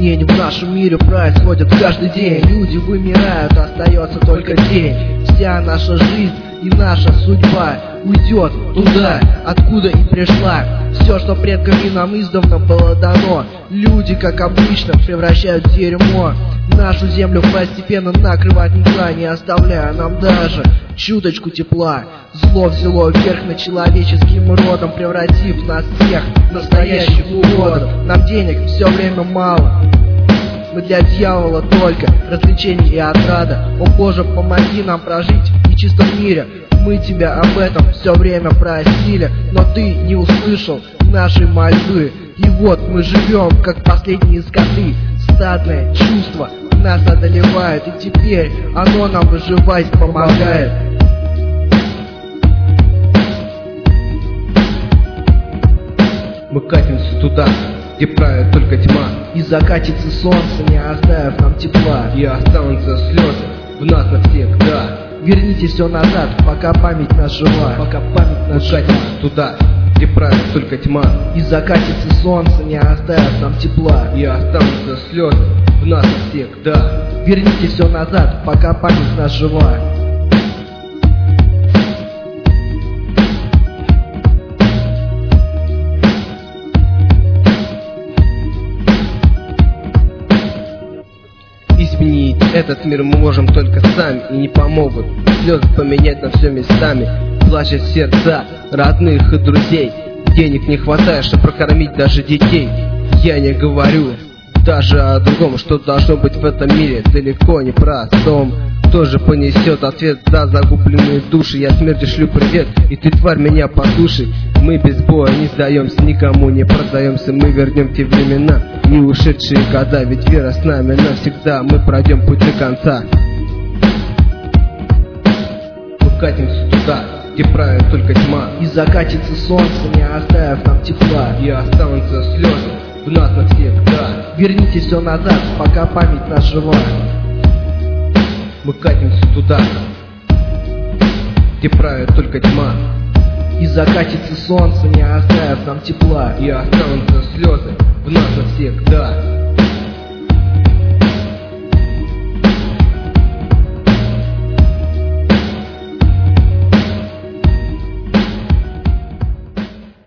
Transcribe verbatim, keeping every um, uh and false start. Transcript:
Изменения в нашем мире происходят каждый день. Люди вымирают, остается только день. Вся наша жизнь и наша судьба уйдет туда, откуда и пришла. Все, что предками нам издавна было дано, люди, как обычно, превращают в дерьмо. Нашу землю постепенно накрывает мгла, не оставляя нам даже чуточку тепла. Зло взяло верх над человеческим родом, превратив нас всех в настоящих уродов. Нам денег все время мало, мы для дьявола только развлечений и отрада. О Боже, помоги нам прожить в нечистом мире. Мы тебя об этом все время просили, но ты не услышал нашей мольбы. И вот мы живем, как последние скоты. Стадное чувство нас одолевает, и теперь оно нам выживать помогает. Мы катимся туда, где правит только тьма, и закатится солнце, не оставив нам тепла. И останутся слезы в нас навсегда. Верните все назад, пока память нас жива. Пока память нас жива. Мы катимся туда, где правит только тьма, и закатится солнце, не оставив нам тепла. И останутся слезы в нас навсегда. Верните все назад, пока память нас жива. Изменить этот мир мы можем только сами, и не помогут слезы поменять на все местами. Плачут сердца родных и друзей, денег не хватает, чтобы прокормить даже детей. Я не говорю даже о другом, что должно быть в этом мире далеко не простом. Кто же понесет ответ за загубленные души? Я смерти шлю привет, и ты, тварь, меня послушай. Мы без боя не сдаемся, никому не продаемся. Мы вернем те времена и ушедшие года, ведь вера с нами навсегда. Мы пройдем путь до конца. Мы катимся туда, где правит только тьма, и закатится солнце, не оставив нам тепла. И останутся слезы в нас навсегда. Верните все назад, пока память нас жива. Мы катимся туда, где правит только тьма, и закатится солнце, не оставив нам тепла. И останутся слезы в нас навсегда.